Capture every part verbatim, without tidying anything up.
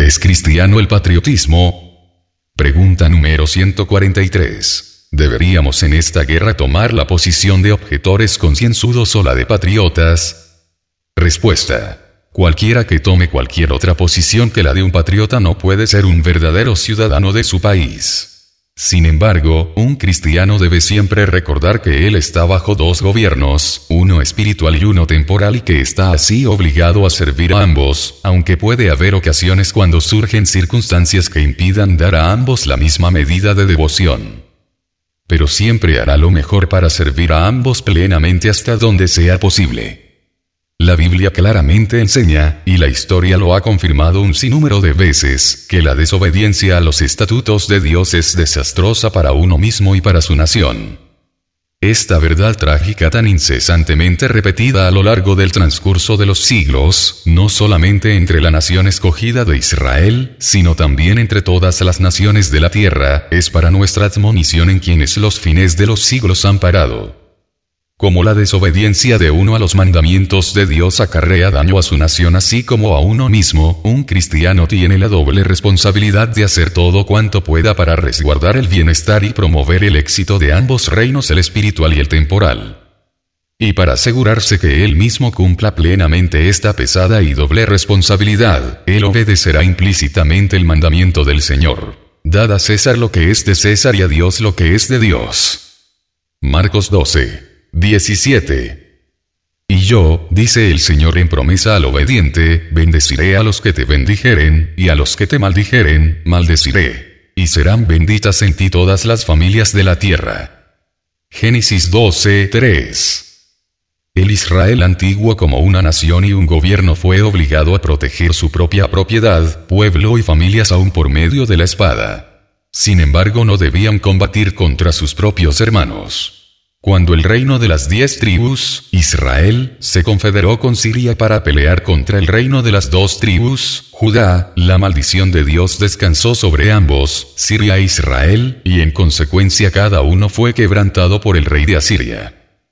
¿Es cristiano el patriotismo? Pregunta número ciento cuarenta y tres. ¿Deberíamos en esta guerra tomar la posición de objetores concienzudos o la de patriotas? Respuesta. Cualquiera que tome cualquier otra posición que la de un patriota no puede ser un verdadero ciudadano de su país. Sin embargo, un cristiano debe siempre recordar que él está bajo dos gobiernos, uno espiritual y uno temporal, y que está así obligado a servir a ambos, aunque puede haber ocasiones cuando surgen circunstancias que impidan dar a ambos la misma medida de devoción. Pero siempre hará lo mejor para servir a ambos plenamente hasta donde sea posible. La Biblia claramente enseña, y la historia lo ha confirmado un sinnúmero de veces, que la desobediencia a los estatutos de Dios es desastrosa para uno mismo y para su nación. Esta verdad trágica tan incesantemente repetida a lo largo del transcurso de los siglos, no solamente entre la nación escogida de Israel, sino también entre todas las naciones de la tierra, es para nuestra admonición en quienes los fines de los siglos han parado. Como la desobediencia de uno a los mandamientos de Dios acarrea daño a su nación así como a uno mismo, un cristiano tiene la doble responsabilidad de hacer todo cuanto pueda para resguardar el bienestar y promover el éxito de ambos reinos, el espiritual y el temporal. Y para asegurarse que él mismo cumpla plenamente esta pesada y doble responsabilidad, él obedecerá implícitamente el mandamiento del Señor. Dad a César lo que es de César y a Dios lo que es de Dios. Marcos doce. diecisiete. Y yo, dice el Señor en promesa al obediente, bendeciré a los que te bendijeren, y a los que te maldijeren, maldeciré. Y serán benditas en ti todas las familias de la tierra. Génesis doce, tres. El Israel antiguo como una nación y un gobierno fue obligado a proteger su propia propiedad, pueblo y familias aún por medio de la espada. Sin embargo, no debían combatir contra sus propios hermanos. Cuando el reino de las diez tribus, Israel, se confederó con Siria para pelear contra el reino de las dos tribus, Judá, la maldición de Dios descansó sobre ambos, Siria e Israel, y en consecuencia cada uno fue quebrantado por el rey de Asiria.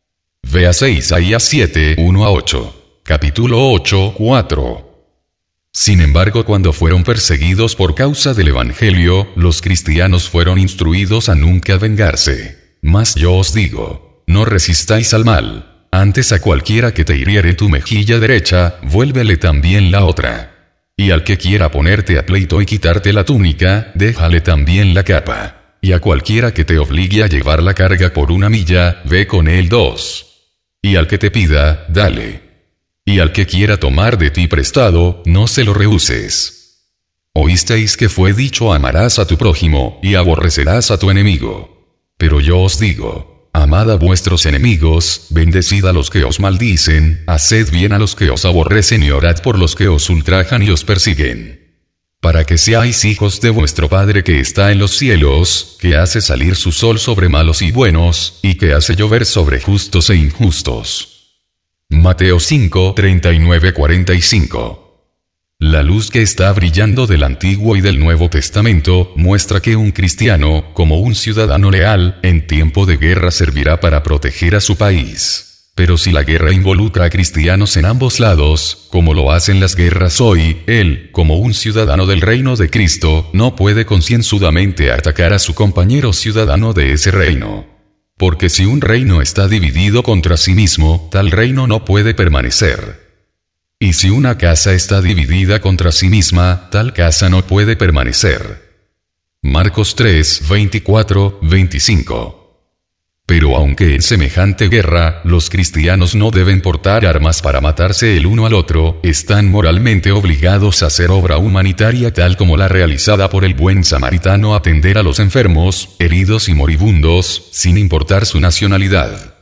Véase Isaías siete, uno a ocho. Capítulo ocho, cuatro. Sin embargo, cuando fueron perseguidos por causa del Evangelio, los cristianos fueron instruidos a nunca vengarse. Mas yo os digo, no resistáis al mal, antes a cualquiera que te hiriere tu mejilla derecha, vuélvele también la otra. Y al que quiera ponerte a pleito y quitarte la túnica, déjale también la capa. Y a cualquiera que te obligue a llevar la carga por una milla, ve con él dos. Y al que te pida, dale. Y al que quiera tomar de ti prestado, no se lo rehuses. Oísteis que fue dicho: amarás a tu prójimo, y aborrecerás a tu enemigo. Pero yo os digo, amad a vuestros enemigos, bendecid a los que os maldicen, haced bien a los que os aborrecen y orad por los que os ultrajan y os persiguen. Para que seáis hijos de vuestro Padre que está en los cielos, que hace salir su sol sobre malos y buenos, y que hace llover sobre justos e injustos. Mateo cinco, treinta y nueve a cuarenta y cinco. La luz que está brillando del Antiguo y del Nuevo Testamento muestra que un cristiano, como un ciudadano leal, en tiempo de guerra servirá para proteger a su país. Pero si la guerra involucra a cristianos en ambos lados, como lo hacen las guerras hoy, él, como un ciudadano del reino de Cristo, no puede concienzudamente atacar a su compañero ciudadano de ese reino. Porque si un reino está dividido contra sí mismo, tal reino no puede permanecer. Y si una casa está dividida contra sí misma, tal casa no puede permanecer. Marcos tres, veinticuatro, veinticinco. Pero aunque en semejante guerra, los cristianos no deben portar armas para matarse el uno al otro, están moralmente obligados a hacer obra humanitaria tal como la realizada por el buen samaritano: atender a los enfermos, heridos y moribundos, sin importar su nacionalidad.